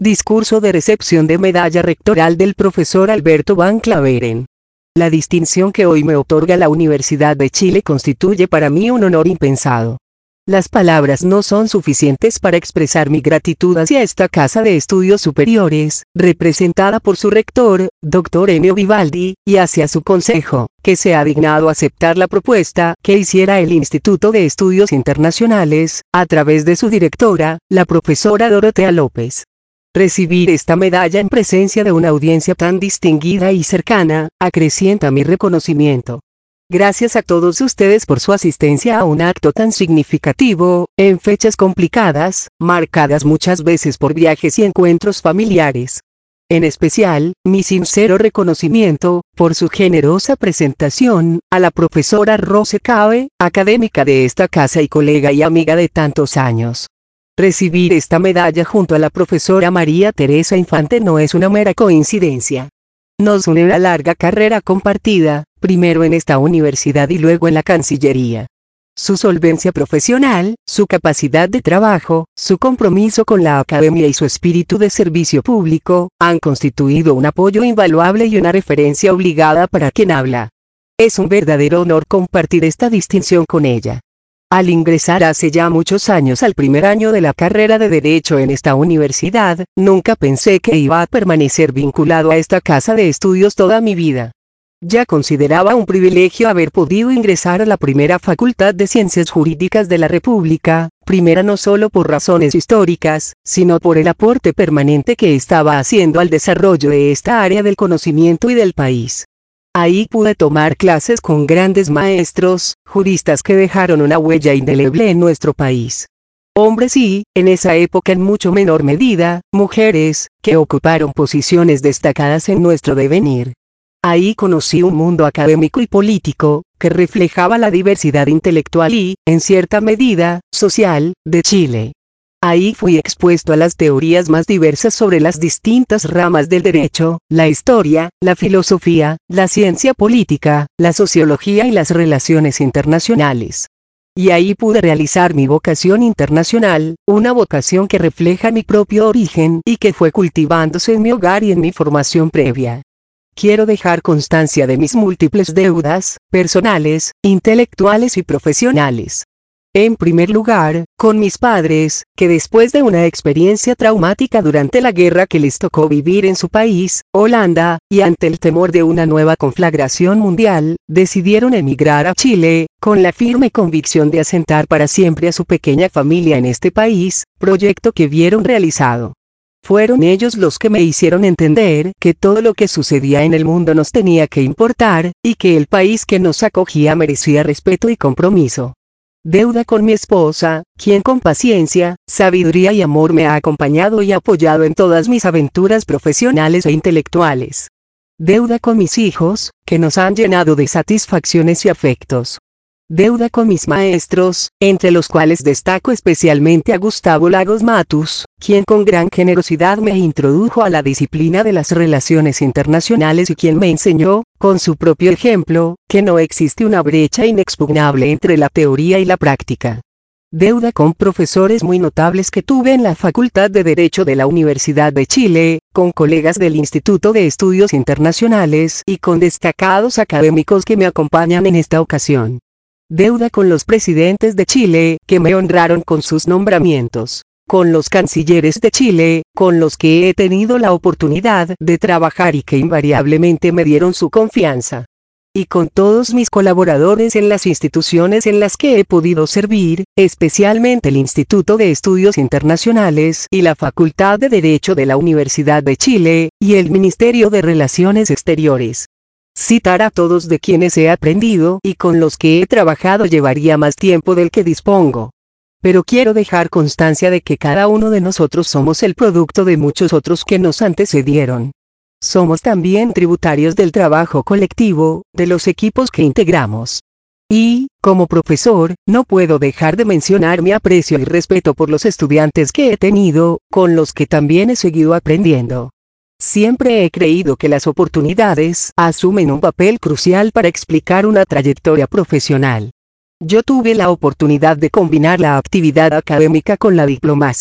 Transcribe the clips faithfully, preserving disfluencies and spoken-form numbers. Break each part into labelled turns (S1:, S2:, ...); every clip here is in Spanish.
S1: Discurso de recepción de medalla rectoral del profesor Alberto Van Claveren. La distinción que hoy me otorga la Universidad de Chile constituye para mí un honor impensado. Las palabras no son suficientes para expresar mi gratitud hacia esta Casa de Estudios Superiores, representada por su rector, doctor Ennio Vivaldi, y hacia su consejo, que se ha dignado aceptar la propuesta que hiciera el Instituto de Estudios Internacionales, a través de su directora, la profesora Dorotea López. Recibir esta medalla en presencia de una audiencia tan distinguida y cercana, acrecienta mi reconocimiento. Gracias a todos ustedes por su asistencia a un acto tan significativo, en fechas complicadas, marcadas muchas veces por viajes y encuentros familiares. En especial, mi sincero reconocimiento, por su generosa presentación, a la profesora Rose Cabe, académica de esta casa y colega y amiga de tantos años. Recibir esta medalla junto a la profesora María Teresa Infante no es una mera coincidencia. Nos une una larga carrera compartida, primero en esta universidad y luego en la Cancillería. Su solvencia profesional, su capacidad de trabajo, su compromiso con la academia y su espíritu de servicio público, han constituido un apoyo invaluable y una referencia obligada para quien habla. Es un verdadero honor compartir esta distinción con ella. Al ingresar hace ya muchos años al primer año de la carrera de Derecho en esta universidad, nunca pensé que iba a permanecer vinculado a esta casa de estudios toda mi vida. Ya consideraba un privilegio haber podido ingresar a la primera Facultad de Ciencias Jurídicas de la República, primera no solo por razones históricas, sino por el aporte permanente que estaba haciendo al desarrollo de esta área del conocimiento y del país. Ahí pude tomar clases con grandes maestros, juristas que dejaron una huella indeleble en nuestro país. Hombres y, en esa época en mucho menor medida, mujeres, que ocuparon posiciones destacadas en nuestro devenir. Ahí conocí un mundo académico y político, que reflejaba la diversidad intelectual y, en cierta medida, social, de Chile. Ahí fui expuesto a las teorías más diversas sobre las distintas ramas del derecho, la historia, la filosofía, la ciencia política, la sociología y las relaciones internacionales. Y ahí pude realizar mi vocación internacional, una vocación que refleja mi propio origen y que fue cultivándose en mi hogar y en mi formación previa. Quiero dejar constancia de mis múltiples deudas, personales, intelectuales y profesionales. En primer lugar, con mis padres, que después de una experiencia traumática durante la guerra que les tocó vivir en su país, Holanda, y ante el temor de una nueva conflagración mundial, decidieron emigrar a Chile, con la firme convicción de asentar para siempre a su pequeña familia en este país, proyecto que vieron realizado. Fueron ellos los que me hicieron entender que todo lo que sucedía en el mundo nos tenía que importar, y que el país que nos acogía merecía respeto y compromiso. Deuda con mi esposa, quien con paciencia, sabiduría y amor me ha acompañado y apoyado en todas mis aventuras profesionales e intelectuales. Deuda con mis hijos, que nos han llenado de satisfacciones y afectos. Deuda con mis maestros, entre los cuales destaco especialmente a Gustavo Lagos Matus, quien con gran generosidad me introdujo a la disciplina de las relaciones internacionales y quien me enseñó, con su propio ejemplo, que no existe una brecha inexpugnable entre la teoría y la práctica. Deuda con profesores muy notables que tuve en la Facultad de Derecho de la Universidad de Chile, con colegas del Instituto de Estudios Internacionales y con destacados académicos que me acompañan en esta ocasión. Deuda con los presidentes de Chile, que me honraron con sus nombramientos. Con los cancilleres de Chile, con los que he tenido la oportunidad de trabajar y que invariablemente me dieron su confianza. Y con todos mis colaboradores en las instituciones en las que he podido servir, especialmente el Instituto de Estudios Internacionales y la Facultad de Derecho de la Universidad de Chile, y el Ministerio de Relaciones Exteriores. Citar a todos de quienes he aprendido y con los que he trabajado llevaría más tiempo del que dispongo. Pero quiero dejar constancia de que cada uno de nosotros somos el producto de muchos otros que nos antecedieron. Somos también tributarios del trabajo colectivo, de los equipos que integramos. Y, como profesor, no puedo dejar de mencionar mi aprecio y respeto por los estudiantes que he tenido, con los que también he seguido aprendiendo. Siempre he creído que las oportunidades asumen un papel crucial para explicar una trayectoria profesional. Yo tuve la oportunidad de combinar la actividad académica con la diplomacia.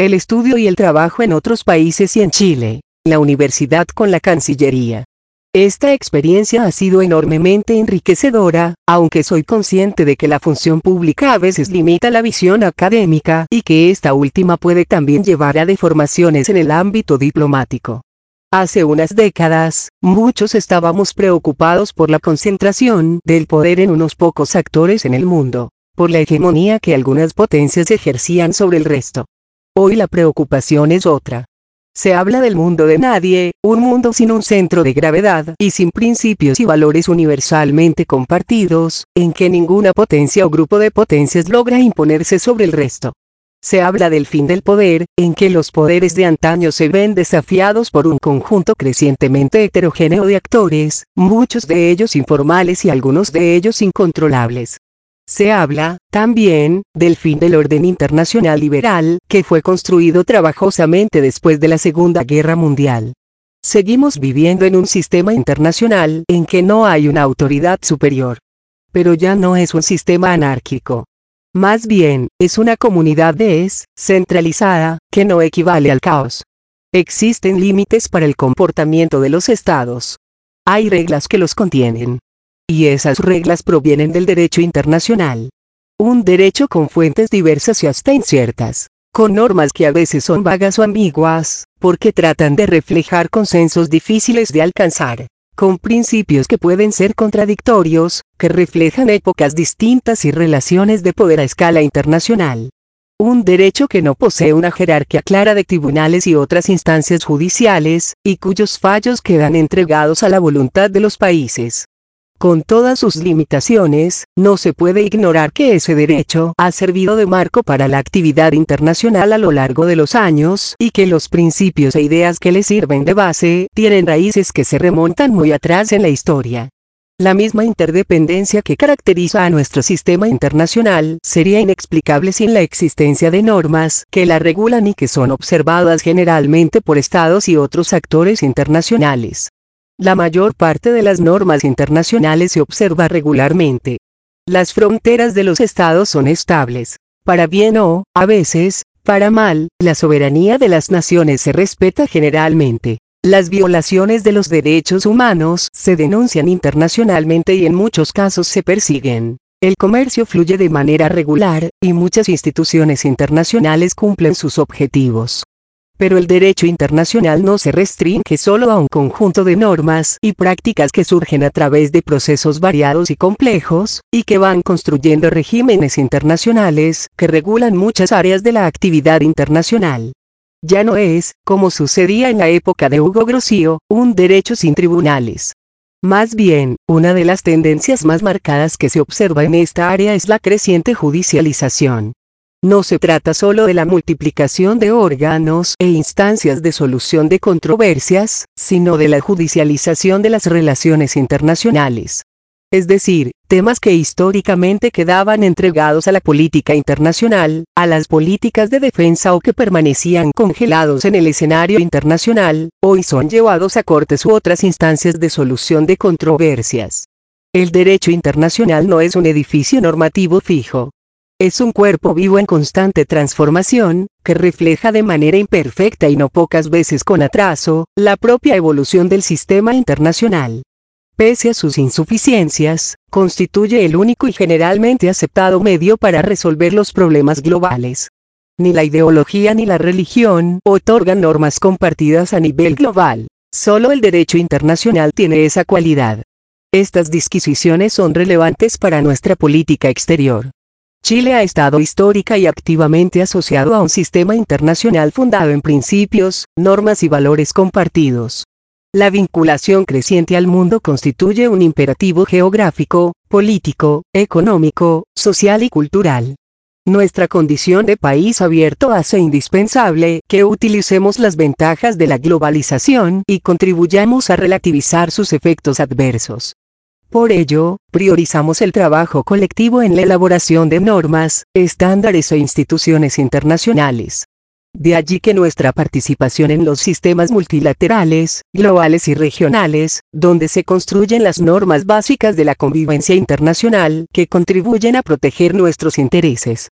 S1: el estudio y el trabajo en otros países y en Chile, la universidad con la Cancillería. Esta experiencia ha sido enormemente enriquecedora, aunque soy consciente de que la función pública a veces limita la visión académica y que esta última puede también llevar a deformaciones en el ámbito diplomático. Hace unas décadas, muchos estábamos preocupados por la concentración del poder en unos pocos actores en el mundo, por la hegemonía que algunas potencias ejercían sobre el resto. Hoy la preocupación es otra. Se habla del mundo de nadie, un mundo sin un centro de gravedad y sin principios y valores universalmente compartidos, en que ninguna potencia o grupo de potencias logra imponerse sobre el resto. Se habla del fin del poder, en que los poderes de antaño se ven desafiados por un conjunto crecientemente heterogéneo de actores, muchos de ellos informales y algunos de ellos incontrolables. Se habla, también, del fin del orden internacional liberal, que fue construido trabajosamente después de la Segunda Guerra Mundial. Seguimos viviendo en un sistema internacional en que no hay una autoridad superior. Pero ya no es un sistema anárquico. Más bien, es una comunidad descentralizada, que no equivale al caos. Existen límites para el comportamiento de los estados. Hay reglas que los contienen. Y esas reglas provienen del derecho internacional. Un derecho con fuentes diversas y hasta inciertas, con normas que a veces son vagas o ambiguas, porque tratan de reflejar consensos difíciles de alcanzar, con principios que pueden ser contradictorios, que reflejan épocas distintas y relaciones de poder a escala internacional. Un derecho que no posee una jerarquía clara de tribunales y otras instancias judiciales, y cuyos fallos quedan entregados a la voluntad de los países. Con todas sus limitaciones, no se puede ignorar que ese derecho ha servido de marco para la actividad internacional a lo largo de los años y que los principios e ideas que le sirven de base tienen raíces que se remontan muy atrás en la historia. La misma interdependencia que caracteriza a nuestro sistema internacional sería inexplicable sin la existencia de normas que la regulan y que son observadas generalmente por estados y otros actores internacionales. La mayor parte de las normas internacionales se observa regularmente. Las fronteras de los estados son estables. Para bien o, a veces, para mal, la soberanía de las naciones se respeta generalmente. Las violaciones de los derechos humanos se denuncian internacionalmente y en muchos casos se persiguen. El comercio fluye de manera regular, y muchas instituciones internacionales cumplen sus objetivos. Pero el derecho internacional no se restringe solo a un conjunto de normas y prácticas que surgen a través de procesos variados y complejos, y que van construyendo regímenes internacionales que regulan muchas áreas de la actividad internacional. Ya no es, como sucedía en la época de Hugo Grocio, un derecho sin tribunales. Más bien, una de las tendencias más marcadas que se observa en esta área es la creciente judicialización. No se trata solo de la multiplicación de órganos e instancias de solución de controversias, sino de la judicialización de las relaciones internacionales. Es decir, temas que históricamente quedaban entregados a la política internacional, a las políticas de defensa o que permanecían congelados en el escenario internacional, hoy son llevados a cortes u otras instancias de solución de controversias. El derecho internacional no es un edificio normativo fijo. Es un cuerpo vivo en constante transformación, que refleja de manera imperfecta y no pocas veces con atraso, la propia evolución del sistema internacional. Pese a sus insuficiencias, constituye el único y generalmente aceptado medio para resolver los problemas globales. Ni la ideología ni la religión otorgan normas compartidas a nivel global. Solo el derecho internacional tiene esa cualidad. Estas disquisiciones son relevantes para nuestra política exterior. Chile ha estado histórica y activamente asociado a un sistema internacional fundado en principios, normas y valores compartidos. La vinculación creciente al mundo constituye un imperativo geográfico, político, económico, social y cultural. Nuestra condición de país abierto hace indispensable que utilicemos las ventajas de la globalización y contribuyamos a relativizar sus efectos adversos. Por ello, priorizamos el trabajo colectivo en la elaboración de normas, estándares e instituciones internacionales. De allí que nuestra participación en los sistemas multilaterales, globales y regionales, donde se construyen las normas básicas de la convivencia internacional que contribuyen a proteger nuestros intereses.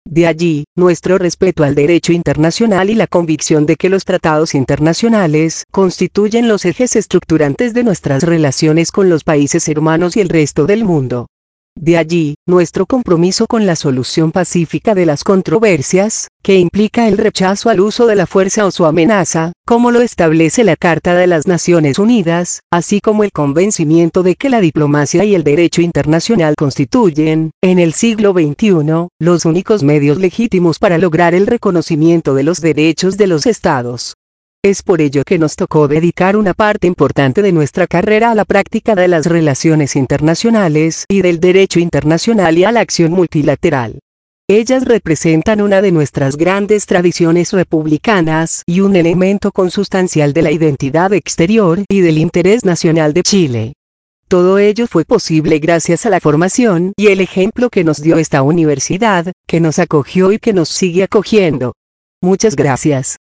S1: De allí, nuestro respeto al derecho internacional y la convicción de que los tratados internacionales constituyen los ejes estructurantes de nuestras relaciones con los países hermanos y el resto del mundo. De allí, nuestro compromiso con la solución pacífica de las controversias, que implica el rechazo al uso de la fuerza o su amenaza, como lo establece la Carta de las Naciones Unidas, así como el convencimiento de que la diplomacia y el derecho internacional constituyen, en el siglo veintiuno, los únicos medios legítimos para lograr el reconocimiento de los derechos de los Estados. Es por ello que nos tocó dedicar una parte importante de nuestra carrera a la práctica de las relaciones internacionales y del derecho internacional y a la acción multilateral. Ellas representan una de nuestras grandes tradiciones republicanas y un elemento consustancial de la identidad exterior y del interés nacional de Chile. Todo ello fue posible gracias a la formación y el ejemplo que nos dio esta universidad, que nos acogió y que nos sigue acogiendo. Muchas gracias.